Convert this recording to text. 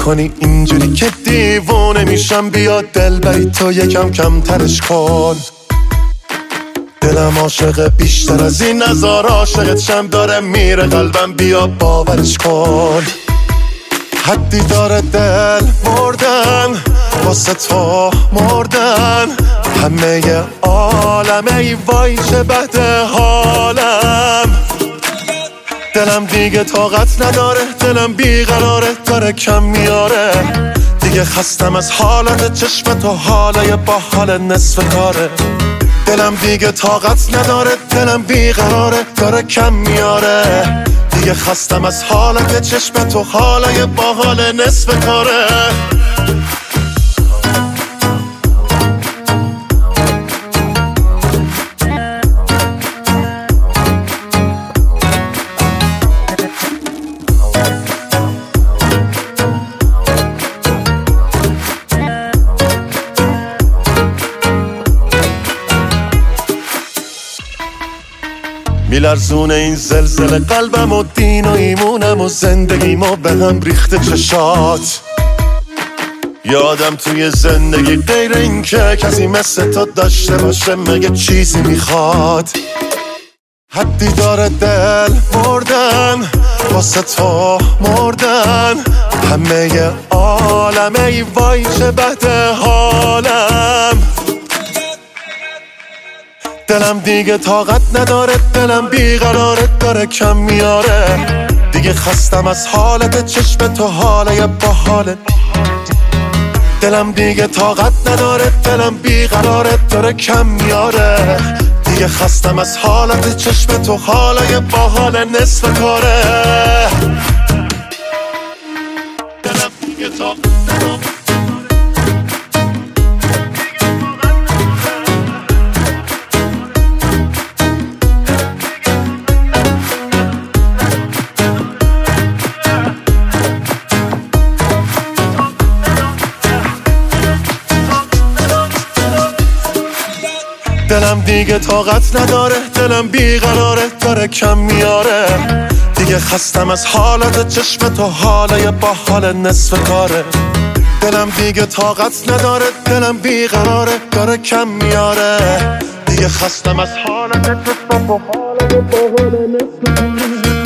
میکنی اینجوری که دیوونه میشم. بیا دل بری تو یکم کمترش کن. دلم عاشق بیشتر از این نزار عاشقت شم. داره میره قلبم بیا باورش کن. حدی داره دل مردن واسه تو مردن. همه عالمه ای وای چه بده حالم. دلم دیگه طاقت نداره. دلم بیقراره داره کم میاره. دیگه خستم از حالت چشم تو. حالای با حال نصف کاره. دلم دیگه طاقت نداره. دلم بیقراره داره کم میاره. دیگه خستم از حالت چشم تو. حالای با حال نصف کاره. میلرزونه این زلزله قلبم و دین و ایمونم و زندگیم و به هم ریخته چشات. یادم توی زندگی غیر این که کسی مثل تو داشته باشه مگه چیزی میخواد. حدی داره دل مردن واسه تو مردن. همه عالمه ای وای چه بده حالم. دلم دیگه طاقت نداره. دلم بیقراره داره کم میاره. دیگه خستم از حالت چشم تو. حالای با حالت. دلم دیگه طاقت نداره. دلم بیقراره داره کم میاره. دیگه خستم از حالت چشم تو. حالای با حال نصف کاره. دلم دیگه طاقت نداره. دلم دیگه طاقت نداره. دلم بیقراره داره کم میاره. دیگه خستم از حالت چشم تو. حالای با حال نصف کاره. دلم دیگه طاقت نداره. دلم بیقراره داره کم میاره. دیگه خستم از حالت چشم تو. حالای با حال نصف کاره.